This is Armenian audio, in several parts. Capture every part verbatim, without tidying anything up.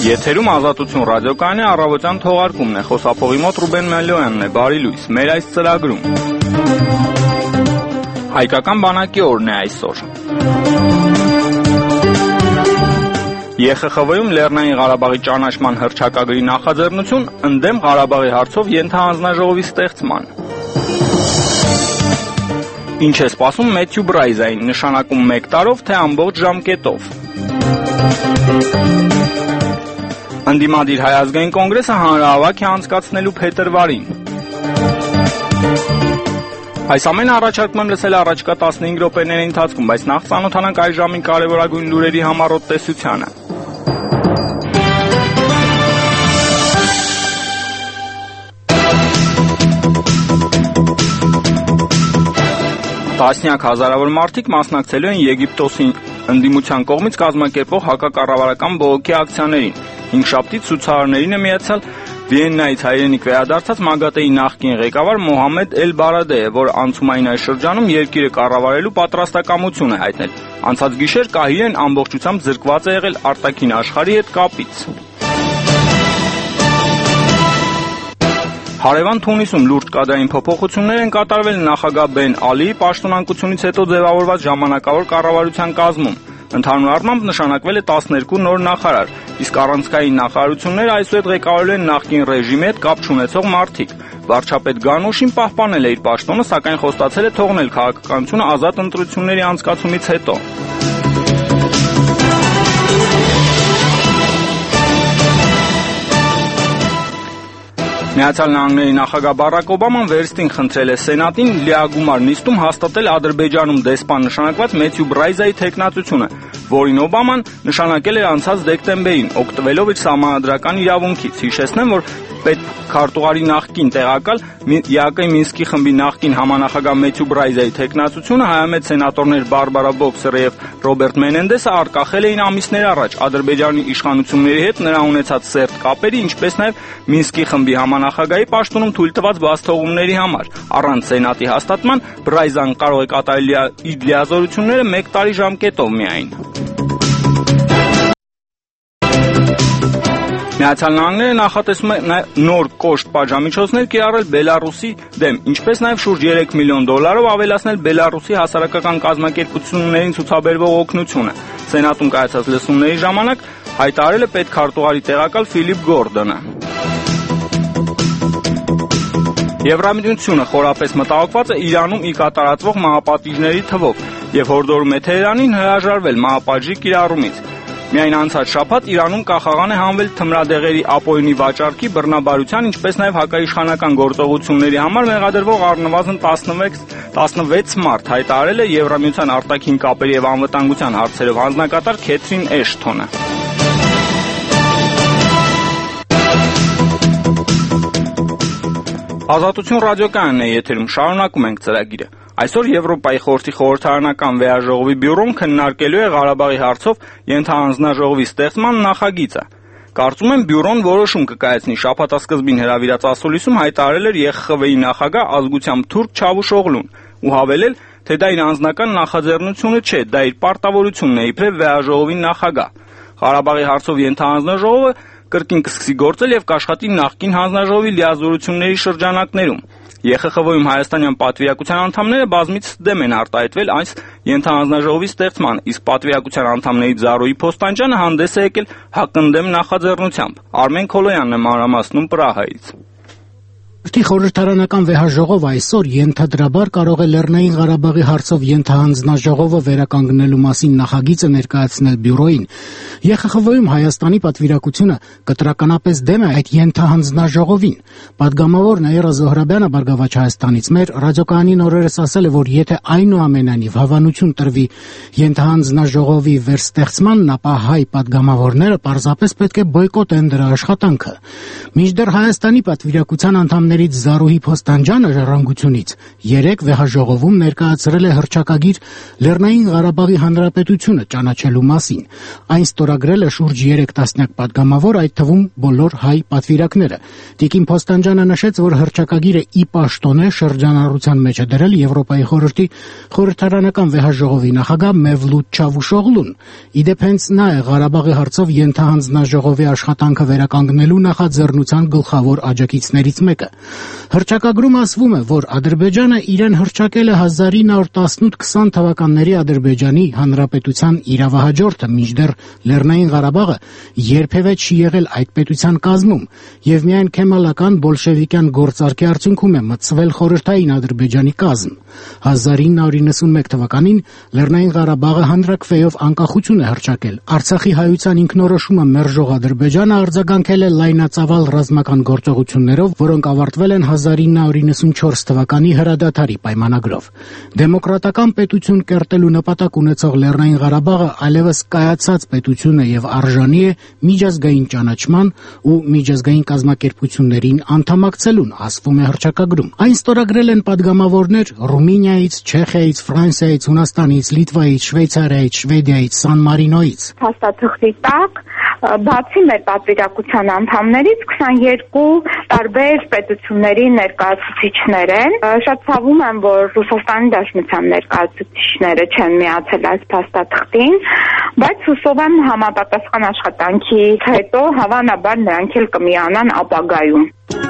Եթերում Ազատություն ռադիոկայանի առավոտյան թողարկումն է, խոսափողի մոտ Ռուբեն Մելոյանն է, բարի լույս, մեր այս ծրագրում։ Հայկական բանակի օրն է այսօր։ Է Խ Խ V-ում Լեռնային Ղարաբաղի ճանաչման հռչակագրի նախաձեռնություն ընդդեմ Ղարաբաղի հարցով ենթահանձնաժողովի ստեղծման։ Ինչ է սպասում Մեթյու Բրայզային, նշանակում մեկ տարով, թե ամբողջ ժամկետով։ Ընդդիմադիր Հայ ազգային կոնգրեսը հանրահավաք է անցկացնելու փետրվարին։ Այս ամենը առաջարկում եմ լսել առաջիկա տասնհինգ րոպեների ընթացքում, բայց նախ ծանոթանանք այս ժամին կարևորագույն լուրերի համառոտ տեսությանը։ Տասնյակ հազարավոր մարդիկ մասնակցելու են Եգիպտոսի ընդդիմության կողմից կազմակերպող հակակառավարական բողոքի ակցիաներին։ Հինգշաբթի ցուցարարներին է միացյալ Վիեննայից հայրենիք վերադարձած ՄԱԳԱՏԷ-ի նախկին ղեկավար Մոհամեդ Էլ-Բարադեը, որ անցումային այս շրջանում երկիրը կառավարելու պատրաստակամություն է հայտնել։ Անցած գիշեր Կահիրեն ամբողջությամբ զրկված է եղել արտաքին աշխարհի հետ կապից։ Հարևան Թունիսում լուրջ կադրային փոփոխություններ են կատարվել նախագահ Բեն Ալիի պաշտոնակությունից հետո ձևավորված ժամանակավոր կառավարության կազմում։ Ընդհանուր առմամբ նշանակվել է տասներկու նոր նախարար, իսկ առանցքային նախարարությունները այսուհետ ղեկավարելու են նախկին ռեժիմի հետ կապ չունեցող մարդիկ։ Վարչապետ Գանուշին պահպանել է իր պաշտոնը, սակայն խոստացել է թողնել քաղաքականությունը ազատ ընտրությունների անցկացումից հետո։ Միացյալ Նահանգների նախագահ Բարակ Օբաման վերստին խնդրել է Սենատին լիագումար նիստում հաստատել Ադրբեջանում դեսպան նշանակված Մեթյու Բրայզայի թեկնածությունը, որին Օբաման նշանակել էր անցած դեկտեմբերին, օգտվելով իր սահմանադրական իրավունքից։ Հիշեցնեմ, որ պետքարտուղարի նախկին տեղակալ ԵԱԿ-ի Մինսկի խմբի նախկին համանախագահ Մեթյու Բրայզայի թեկնածությունը հայամետ սենատորներ Բարբարա Բոքսերը եւ Ռոբերտ Մենենդեսը արկախել էին ամիսներ առաջ Ադրբեջանի իշխանությունների հետ նրա ունեցած սերտ կապերի, ինչպես նաեւ Մինսկի խմբի համանախագահի պաշտոնում թույլ տված բացթողումների համար։ Առանց Սենատի հաստատման Բրայզան կարող է կատարել իր լիազորությունները մեկ տարի ժամկետով միայն։ Միացյալ Նահանգները նախատեսում է նոր կոշտ պատժամիջոցներ կիրառել Բելարուսի դեմ, ինչպես նաև շուրջ երեք միլիոն դոլարով ավելացնել Բելարուսի հասարակական կազմակերպություններին ցուցաբերվող օգնությունը։ Սենատում կայացած լսումների ժամանակ հայտարարել է պետքարտուղարի տեղակալ Ֆիլիպ Գորդոնը։ Եվրամիությունը խորապես մտահոգված է Իրանում ի կատարածվող մահապատիժների թվով եւ հորդորում է Թեհրանին հրաժարվել մահապատժի կիրառումից։ Միայն անցած շաբաթ Իրանում կախաղան է հանվել թմրադեղերի ապօրինի վաճառքի, բռնաբարության, ինչպես նաև հակաիշխանական գործողությունների համար մեղադրվող առնվազն տասնվեց մարդ, հայտարարել է Եվրամիության արտաքին կապերի եւ անվտանգության հարցերով հանձնակատար Քեթրին Էշթոնը։ Ազատություն ռադիոկայանն է եթերում, շարունակում ենք ծրագիրը։ Այսօր Եվրոպայի խորհրդի խորհրդարանական վեաժողովի բյուրոն քննարկելու է Ղարաբաղի հարցով ենթահանձնաժողովի ստեղծման նախագիծը։ Կարծում եմ բյուրոն որոշում կկայացնի։ Շաբաթասկզբին հրավիրած ասուլիսում հայտարարել էր Է Խ Խ V-ի նախագահ ազգությամբ թուրք Չավուշօղլուն ու հավելել, թե դա իր անձնական նախաձեռնությունը չէ, դա իր պարտավորությունն է իբրև վեաժողովի նախագահ։ Ղարաբաղի հարցով ենթահանձնաժողովը կրկին կսկսի գործել եւ կաշխատի նախկին հանձնաժողովի լիազորությունների շրջանակներում։ Է Խ Խ V-ում հայաստանյան պատվիրակության անդամները բազմիցս դեմ են արտահայտվել այս ենթահանձնաժողովի ստեղծման, իսկ պատվիրակության անդամներից Զարուհի Փոստանջյանը հանդես է եկել հակընդդեմ նախաձեռնությամբ։ Արմեն Քոլոյանն է մանրամասնում Պրահայից։ Խորհրդարանական վեհաժողով այսօր ենթադրաբար կարող է Լեռնային Ղարաբաղի հարցով ենթահանձնաժողովը վերականգնելու մասին նախագիծը ներկայացնել բյուրոյին։ Է Խ Խ V-ում Հայաստանի պատվիրակությունը կտրականապես դեմ է այդ ենթահանձնաժողովին։ Պատգամավոր Նաիրա Զոհրաբյանը Բարգավաճ Հայաստանից մեր ռադիոկայանին օրերս ասել է, որ եթե այնուամենայնիվ հավանություն տրվի ենթահանձնաժողովի վերստեղծմանն, ապա հայ պատգամավորները պարզապես պետք է բոյկոտեն դրա աշխատանքը։ Մինչդեռ Հայաստանի պատվիրակության անդամները թվականներից Զարուհի Փոստանջյանը ժառանգությունից երեք վեհաժողովում ներկայացրել է հռչակագիր Լեռնային Ղարաբաղի Հանրապետությունը ճանաչելու մասին։ Այն ստորագրել է շուրջ երեք տասնյակ պատգամավոր, այդ թվում բոլոր հայ պատվիրակները։ Տիկին Փոստանջյանը նշեց, որ հռչակագիրը ի պաշտոնե շրջանառության մեջ է դրել Եվրոպայի խորհրդի խորհրդարանական վեհաժողովի նախագահ Մևլութ Չավուշօղլուն։ Իդեպ հենց նա է Ղարաբաղի հարցով ենթահանձնաժողովի աշխատանքը վերականգնելու նախաձեռնության գլխավոր աջակիցներից մեկը։ Հռչակագրում ասվում է, որ Ադրբեջանը իրեն հռչակել է հազար ինը հարյուր տասնութ քսան թվականների Ադրբեջանի Հանրապետության իրավահաջորդը, մինչդեռ Լեռնային Ղարաբաղը երբևէ չի եղել այդ պետության կազմում, եւ միայն քեմալական բոլշևիկյան գործարքի արդյունքում է մտցվել խորհրդային Ադրբեջանի կազմ։ հազար ինը հարյուր իննսունմեկ թվականին Լեռնային Ղարաբաղը հանրաքվեով անկախություն է հռչակել։ Արցախի հայության ինքնորոշումը մերժող Ադրբեջանը արձագանքել է լայնածավալ ռազմական գործողություններով, որոնք ավարտվել են հազար ինը հարյուր իննսունչորս թվականի հրադադարի պայմանագրով։ Դեմոկրատական պետություն կերտելու նպատակ ունեցող Լեռնային Ղարաբաղը այլևս կայացած պետություն է եւ արժանի է միջազգային ճանաչման ու միջազգային կազմակերպություններին անդամակցելուն, ասվում է հռչակագրում։ Այն ստորագրել են պատգամավորներ Ռումինիայից, Չեխիայից, Ֆրանսիայից, Հունաստանից, Լիտվայից, Շվեյցարիայից, Շվեդիայից, Սան Մարինոյից։ Փաստաթղթի տակ բացի մեր պատվիրակության անդամներից քսաներկու տարբեր պետությունների ներկայացուցիչներ են։ Շատ ցավում եմ, որ Ռուսաստանի Դաշնության ներկայացուցիչները չեն միացել այս փաստաթղթին, բայց հուսով եմ համապատասխան աշխատանքից հետո հավանաբար նրանք էլ կմիանան ապագայում։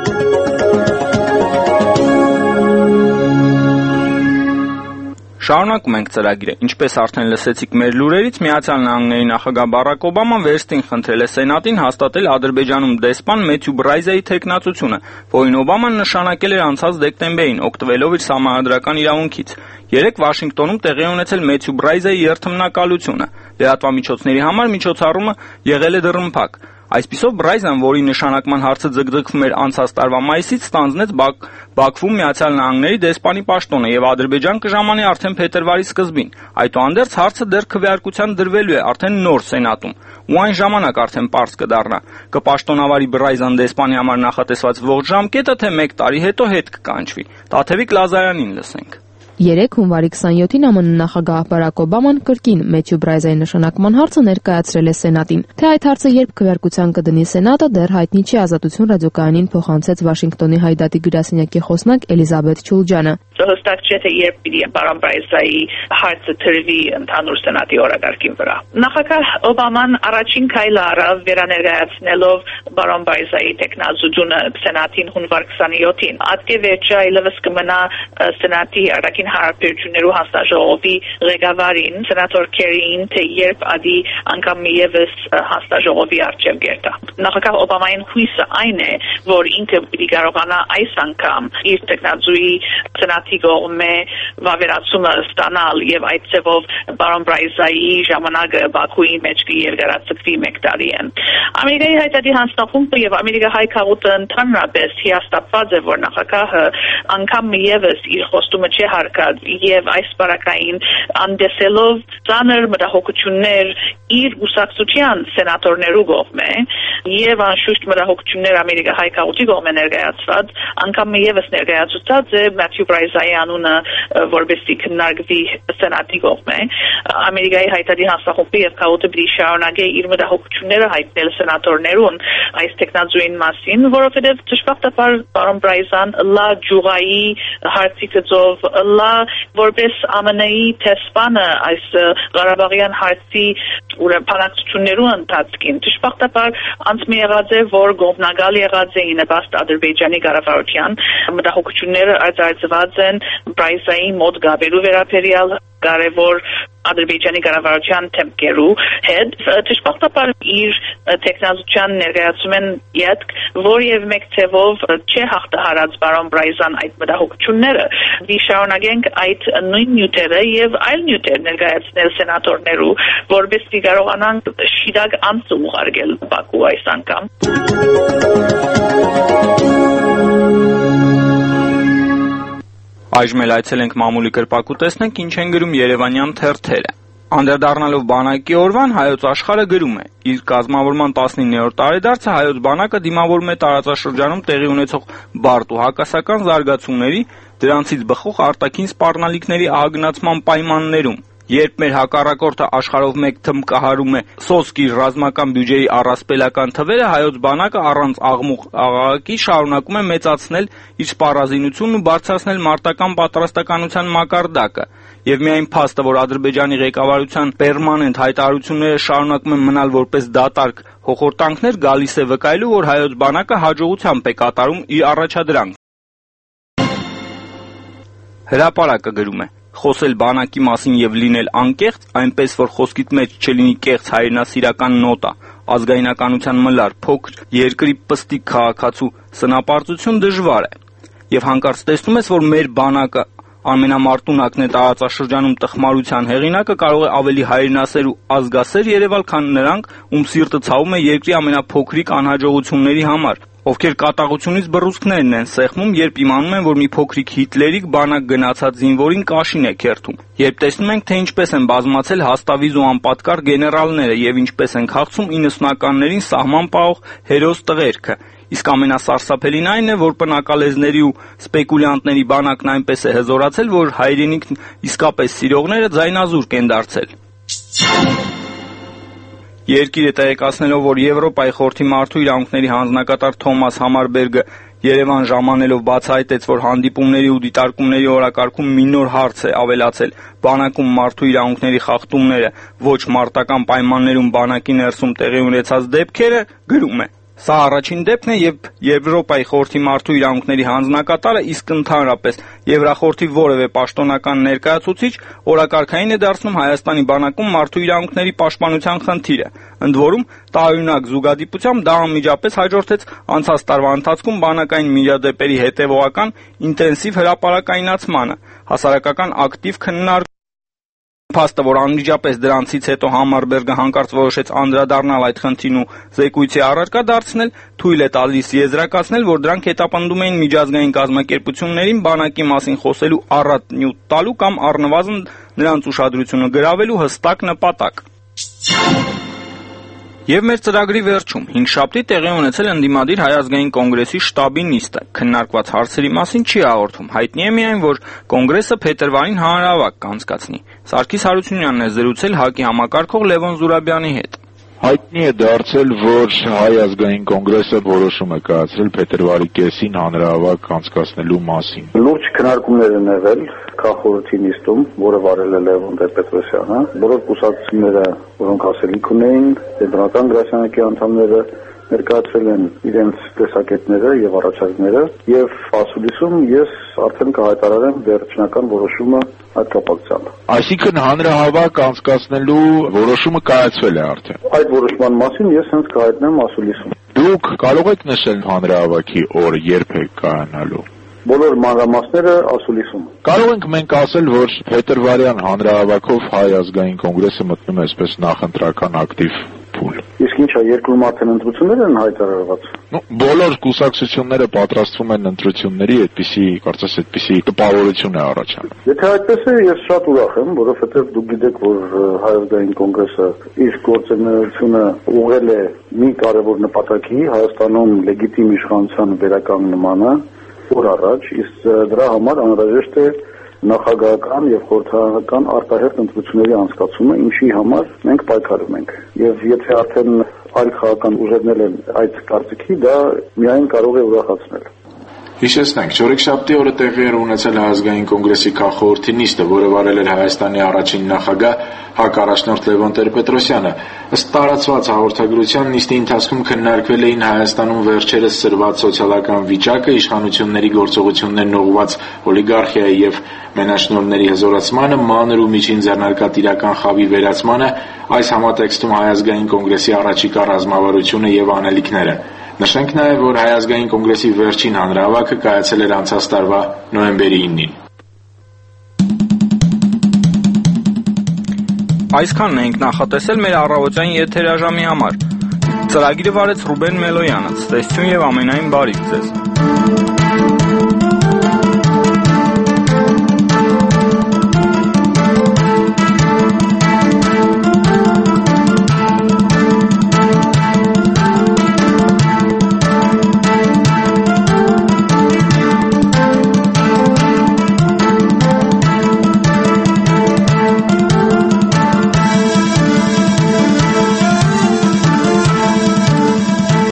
Շարունակում ենք ծրագիրը։ Ինչպես արդեն լսեցիք մեր լուրերից, Միացյալ Նահանգների նախագահ Բարաք Օբաման վերստին խնդրել է Սենատին հաստատել Ադրբեջանում դեսպան Մեթյու Բրայզայի թեկնածությունը, որին Օբաման նշանակել էր անցած դեկտեմբերին, օգտվելով իր սահմանադրական իրավունքից։ Երեկ Վաշինգտոնում տեղի ունեցել Մեթյու Բրայզայի երթմնակալությունը։ Լրատվամիջոցների համար միջոցառումը եղել է դռնփակ։ Այսպիսով Բրայզան, որի նշանակման հարցը ձգձգվում էր անցած տարվա մայիսից, ստանձնեց Բաք, Բաքվում Միացյալ Նահանգների դեսպանի պաշտոնը եւ Ադրբեջան կժամանի արդեն փետրվարի սկզբին։ Այդուհանդերձ հարցը դեռ քվեարկության դրվելու է արդեն նոր Սենատում, ու այն ժամանակ արդեն պարզ կդառնա՝ կպաշտոնավարի Բրայզան դեսպանի համար նախատեսված ողջ ժամկետը, թե մեկ տարի հետո հետ կկանչվի։ Տաթևիկ Լազարյանին լսենք։ Երեկ հունվարի քսանյոթին ԱՄՆ նախագահ Բարաք Օբաման կրկին Մեթյու Բրայզայի նշանակման հարցը ներկայացրել է Սենատին։ Թե այդ հարցը երբ քվեարկության կդնի Սենատը, դեռ հայտնի չի, Ազատություն ռադիոկայանին փոխանցեց Վաշինգտոնի Հայդատի գրասենյակի խոսնակ Էլիզաբեթ Չուլջանը։ Հստակ չէ, թե երբ պիտի պարոն Բրայզայի հարցը թրվի ընդհանուր Սենատի օրակարգին վրա։ Նախագահ Օբաման առաջին քայլը արավ վերաներկայացնելով պարոն Բրայզայի տեխնազությունը Սենատին հունվար քսաներկուին։ Ատկե վերջը այլևս կմնա Սենատի արտաքին հարաբերություններու հանձնաժողովի ղեկավարին, սենատոր Քերին, թե երբ ադի անգամ միևս հանձնաժողովի առջև գերտա։ Նախագահ Օբամային հույսը այն է, որ ինքը պիտի կարողանա այս անգամ իր տեխնազուի Սենատի կողմէ վավերացումը ստանալ եւ այդ ձևով պարոն Բրայզայի ժամանակը Բաքուի մեջ կերկարացվի մեկ տարի են։ Ամերիկայի հայտարարի հանձնախումբը եւ ամերիկահայ քաղուտը ընդհանրապես հիաստապված է, որ նախագահը անգամ միևս իր խոստումը չի հարկած եւ այս բարակային անդեսելով ծանր մտահոգություններ իր ուսակցության սենատորներու կողմէ եւ անշուշտ մտահոգություններ ամերիկահայ քաղուտի կողմէ ներկայացված, անգամ միևս ներկայացուցած է Մեթյու Բրայզայի անունը որպեսզի քննարկվի Սենատի կողմէ։ Ամերիկայի հայտարարի հանձնախումբը եւ քաղուտը պիտի շարունակի իր մտահոգությունները հայտնել սենատորներուն այս տեխնազույն մասին, որովհետեւ դժբախտաբար պարոն Բրայզան լա ջուղայի հարցի գծով լա որպես ԱՄՆ-ի տեսփանը այս Ղարաբաղյան հարցի ուրեմն ընթացքին դժբախտաբար անցմի եղած է, որ գոհնագալ եղած է նպաստ Ադրբեջանի կառավարության մտահոգությունները արձարծված են Բրայզայի մոտ գաբերու վերաբերյալ կարևոր Ադրբեջանի կառավարության թեմքերու հետ դժբախտաբար իր տեխնազության ներկայացում են յետք, որ եւ մեկ թեվով չէ հաղթահարած պարոն Բրայզան այդ մտահոգությունները։ Դի շարունակենք այդ նույն նյութերը եւ այլ նյութեր ներկայացնել սենատորներու, որովհետեւ կարողանանք շիրակ անց ուղարկել Բաքու այս անգամ։ Այժմ էլ այցելենք մամուլի կրպակու տեսնենք ինչ են գրում երևանյան թերթերը։ Անդրադառնալով բանակի օրվան, Հայոց Աշխարհը գրում է. իր կազմավորման տասնիններորդ տարեդարձը Հայոց բանակը դիմավորում է տարածաշրջանում տեղի ունեցող բարդ ու հակասական զարգացումների, դրանցից բխող արտաքին սպառնալիքների ահագնացման պայմաններում։ Երբ մեր հակառակորդը աշխարհով մեկ թմկահարում է սոսկ իր ռազմական բյուջեի առասպելական թվերը, Հայոց բանակը առանց աղմուկ աղաղակի շարունակում է մեծացնել իր սպառազինությունն ու բարձրացնել մարտական պատրաստականության մակարդակը։ Եվ միայն փաստը, որ Ադրբեջանի ղեկավարության պերմանենտ հայտարարությունները շարունակում են մնալ որպես դատարկ հոխորտանքներ, գալիս է վկայելու, որ Հայոց բանակը հաջողությամբ է կատարում իր առաջադրանքը։ Հրապարակը գրում է. խոսել բանակի մասին եւ լինել անկեղծ, այնպես որ խոսքիդ մեջ չլինի կեղծ հայրենասիրական նոտա, ազգայնականության մլար, փոքր երկրի պստիկ քաղաքացու սնապարծություն դժվար է։ Եվ հանկարծ տեսնում ես, որ մեր բանակը ամենամարտունակն է տարածաշրջանում տխմարության հեղինակը, կարող է ավելի հայրենասեր ու ազգասեր երևալ, քան նրանք, ում սիրտը ցավում է երկրի ամենափոքրիկ անհաջողությունների համար, ովքեր կատաղությունից բռունցքներն են սեղմում, երբ իմանում են, որ մի փոքրիկ հիտլերիկ բանակ գնացած զինվորին կաշին է քերթում։ Երբ տեսնում ենք, թե ինչպես են բազմացել հաստավիզ ու անպատկար գեներալները եւ ինչպես են քաղցում իննսունականներին սահման պահող հերոս տղերքը։ Իսկ ամենասարսափելին այն է, որ պնակալեզների ու սպեկուլյանտների բանակն այնպես է հզորացել, որ հայրենիքն իսկապես սիրողները ձայնազուրկ են դարձել։ Երկիրը տեղեկացնելով, որ Եվրոպայի խորհրդի մարդու իրավունքների հանձնակատար Թոմաս Համարբերգը Երևան ժամանելով բացահայտեց, որ հանդիպումների ու դիտարկումների օրակարգում մի նոր հարց է ավելացել՝ բանակում մարդու իրավունքների խախտումները, ոչ մարտական պայմաններում բանակի ներսում տեղի ունեցած դեպքերը, գրում է. Սա առաջին դեպքն է, երբ Եվրոպայի խորհրդի մարդու իրավունքների հանձնակատարը, իսկ ընդհանրապես Եվրախորհրդի որևէ պաշտոնական ներկայացուցիչ օրակարգային է դարձնում Հայաստանի բանակում մարդու իրավունքների պաշտպանության խնդիրը։ Ընդ որում, տարօրինակ զուգադիպությամբ դա անմիջապես հաջորդեց անցած տարվա ընթացքում բանակային միջադեպերի հետևողական ինտենսիվ հրապարակայնացմանը, հասարակական ակտիվ քննարկումներին։ Փաստը, որ անմիջապես դրանցից հետո Համարբերգը հանկարծ որոշեց անդրադառնալ այդ խնդրին ու զեկույցի առարկա դարձնել, թույլ է տալիս եզրակացնել, որ դրանք հետապնդում էին միջազգային կազմակերպություններին բանակի մասին խոսելու առատ նյութ տալու կամ առնվազն նրանց ուշադրությունը գրավելու հստակ նպատակ։ Եվ մեր ծրագրի վերջում հինգշաբթի տեղի ունեցել ընդդիմադիր Հայ ազգային կոնգրեսի շտաբի նիստը, քննարկված հարցերի մասին չի հաղորդում, հայտնի է միայն, որ կոնգրեսը փետրվարին հանրահավաք կանցկացնի։ Սարգիս Հարությունյանն է զրուցել ՀԱԿ-ի համակարգող Լևոն Զուրաբյանի հետ։ Հայտնի է դարձել, որ Հայ ազգային կոնգրեսը որոշում է կայացրել փետրվարի կեսին հանրահավաք անցկացնելու մասին։ Լուրջ քննարկումներ են եղել քաղաքորթի նիստում, որը վարել է Լևոն Տեր-Պետրոսյանը, բոլոր կուսակցությունները, որոնք ասելիք ունեին, Տեր-Բնական գրասենյակի անդամները ներկայացրել են իրենց տեսակետները եւ առաջարկները, եւ ասուլիսում ես արդեն կհայտարարեմ վերջնական որոշումը այդ կապակցությամբ։ Այսինքն հանրահավաք անցկացնելու որոշումը կայացվել է արդեն։ Այդ որոշման մասին ես հենց կհայտնեմ ասուլիսում։ Դուք կարող եք նշել հանրահավաքի օրը երբ է կայանալու։ Բոլոր մանրամասները ասուլիսում։ Կարող ենք մենք ասել, որ փետրվարյան հանրահավաքով Հայ ազգային կոնգրեսը մտնում է այսպես նախընտրական ակտիվ փուլ։ Իսկ ինչա, երկրում արդեն ընտրություններ են հայտարարված։ Ну, բոլոր կուսակցությունները պատրաստվում են ընտրությունների, այդպիսի, կարծես այդպիսի տպավորություն է առաջանում։ Եթե այդպես է, ես շատ ուրախ եմ, որովհետև դուք գիտեք, որ Հայ ազգային կոնգրեսը իր գործունեությունը ուղղել է մի կարևոր նպատակի՝ Հայաստանում լեգիտիմ իշխանության վերականգնմանը օր առաջ, իսկ դրա համար անհրաժեշտ է նախագահական եւ խորհրդարանական արտահերթ ընտրությունների անցկացումը, ինչի համար մենք պայքարում ենք։ Եվ եթե արդեն այլ քաղաքական ուժերներ են այդ կարծիքի, դա միայն կարող է ուրախացնել։ Հիշեցնենք, չորեքշաբթի օրը տեղի էր ունեցել Հայ ազգային կոնգրեսի քաղաքորթի նիստը, որը վարել էր Հայաստանի առաջին նախագահ ՀԱԿ առաջնորդ Լևոն Տեր-Պետրոսյանը։ Ըստ տարածված հաղորդագրության նիստի ընթացքում քննարկվել էին Հայաստանում վերջերս սրված սոցիալական վիճակը, իշխանությունների գործողություններն ուղղված օլիգարխիայի եւ մենաշնորհների հզորացմանը, մանր ու միջին ձեռնարկատիրական խավի վերացմանը, այս համատեքստում Հայ ազգային կոնգրեսի առաջիկա ռազմավարությունը եւ անելիքները։ Նշենք նաև, որ Հայ ազգային կոնգրեսի վերջին հանրահավաքը կայացել էր անցած տարվա նոյեմբերի իննին։ Այսքանն ենք նախատեսել մեր առավոտյան եթերաժամի համար։ Ծրագիրը վարեց Ռուբեն Մելոյանը։ Ցտեսություն եւ ամենայն բարիք ձեզ։